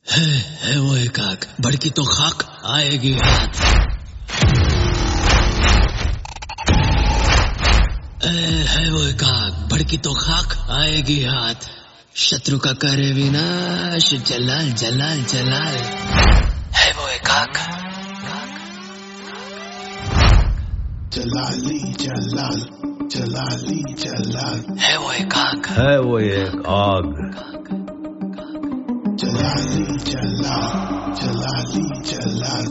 है वो एक आग, भड़की तो खाक आएगी हाथ। है वो एक आग, भड़की तो खाक आएगी हाथ। शत्रु का करे विनाश, जलाल जलाल जलाल। है वो एक आग, जलाली जलाल जलाली जलाल। है वो एक आग, है वो एक आग, जलाली जलाल जलाली जलाल।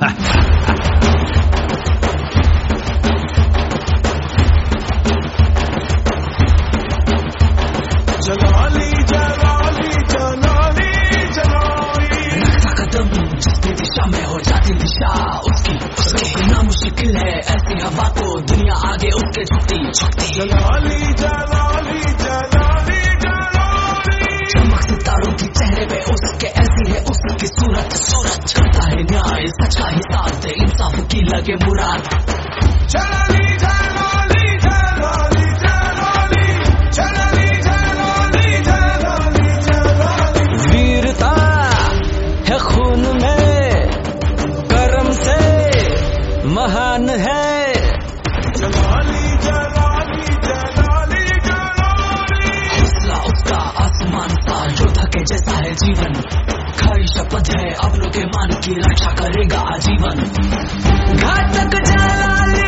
जलाली जलाली जलाली जलाली। रखता कदम जिसकी दिशा में हो जाती दिशा उसकी नामुश्किल है ऐसी हवा को दुनिया आगे उसके झुकती झुकती। जलाली जलाली जलाली जलाली। चमक सितारों की चेहरे पे उसके ऐसी है उसकी सूरत सूरत। करता है न्याय सच का हिसाब दे इंसाफ की लगे मुराद। जलाली जलाली जलाली जलाली जलाली जलाली जलाली जलाली। वीरता है खून में कर्म से महान है। जलाली जलाली जलाली जलाली। हौसला उसका आसमान सा योद्धा के जैसा है जीवन। खाई शपथ है अपनों के मान की रक्षा करेगा आजीवन। घातक जलाली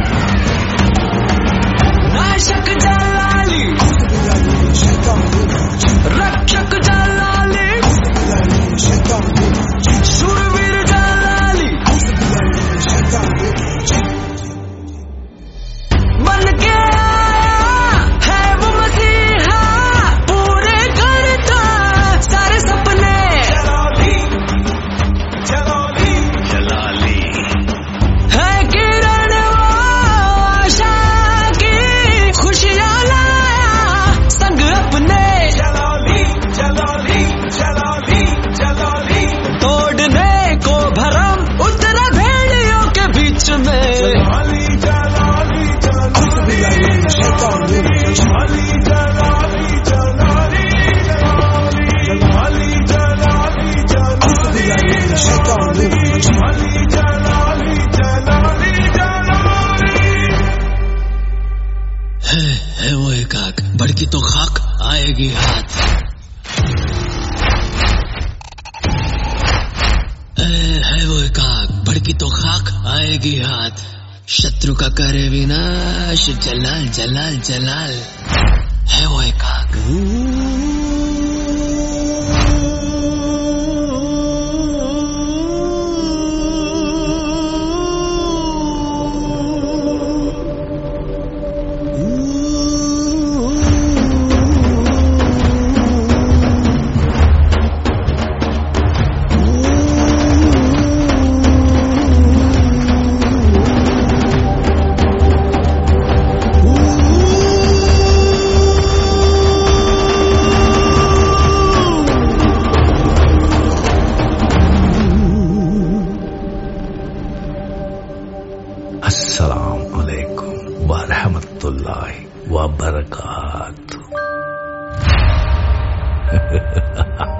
नाशक जलाली रक्षक जलाली शूरवीर जलाली। बन के आया है वो मसीहा पूरे करता सारे सपने। जलाली जलाली जलाली। है किरण वो आशा की खुशियाँ लाया संग अपने। जलाली जलाली जलाली जलाली। तोड़ने को भरम उतरा भेड़ियों के बीच में। जलाली जलाली जलाली जलाली जलाली जलाली जलाली जलाली जलाली जलाली जलाली जलाली जलाली। है वो एक आग, भड़की तो खाक आएगी हाथ। है वो एक आग, भड़की तो खाक आएगी हाथ। शत्रु का करे विनाश, जलाल जलाल जलाल। है वो एक आग। अस्सलाम अलैकुम व रहमतुल्लाहि व बरकातुहू।